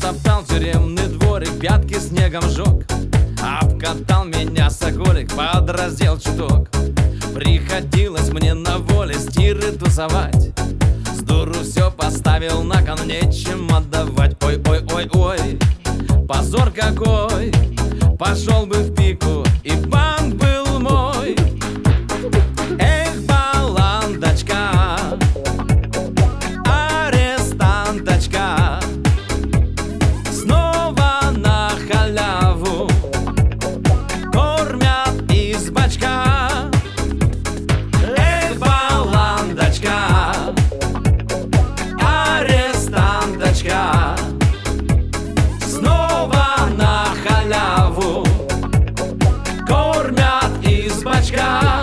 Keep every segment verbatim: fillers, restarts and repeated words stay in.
топтал тюремный дворик, пятки снегом жег. Обкатал меня соколик под раздел чуток. Приходилось мне на воле стиры тусовать. С дуру все поставил на кон, нечем отдавать. Ой-ой-ой-ой, позор какой! Пошел бы в пику, и банк был мой. Эх, баландочка, арестанточка, снова на халяву кормят из бачка. Эх, баландочка, арестанточка, снова на халяву кормят из бачка.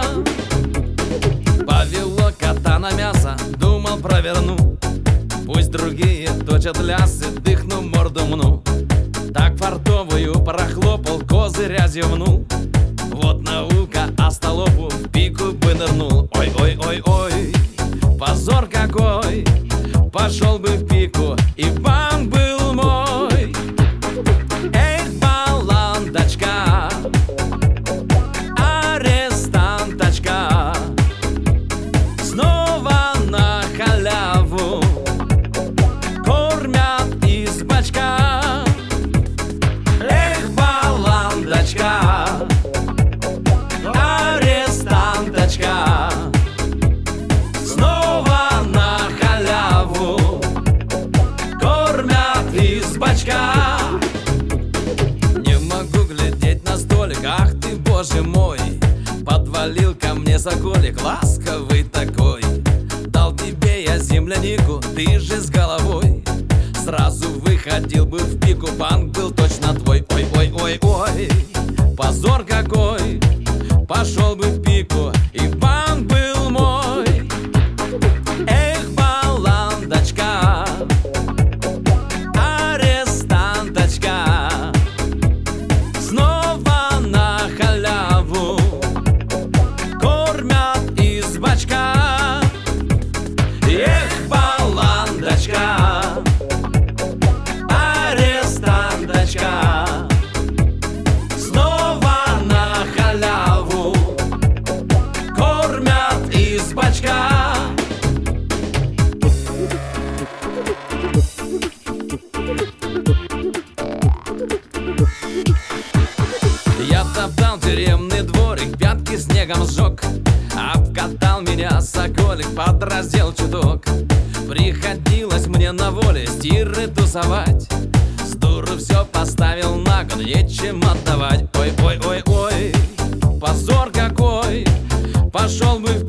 Повело кота на мясо, думал проверну. Пусть другие точат лясы, дыхну, морду мну. Так фартовую прохлопал, козыря зевнул. Вот наука, а столопу в пику бы нырнул. Ой-ой-ой-ой, позор какой! Пошел бы в пику, и банк был мой. Эх, баландочка, арестанточка, снова на халяву кормят из бачка. Эх, баландочка, арестанточка, снова на халяву кормят из бачка. Не могу глядеть на столик, ах ты, боже мой. Подвалил ко мне соколик, ласковый такой. Дал тебе я землянику, ты же с головой. Сразу выходил бы в пику, банк был точно твой. Ой-ой-ой-ой, позор какой! Пошел бы в пику, и банк был мой. Эх, баландочка, арестанточка, снова на халяву кормят из бачка. Эх, баландочка, арестанточка, снова на халяву кормят из бачка. Я топтал тюремный дворик, пятки снегом сжег. Обкатал меня соколик под раздел чуток. Приходилось мне на воле стиры тусовать. С дуру все поставил на кон, нечем отдавать. Ой-ой-ой-ой, позор какой! Пошел бы в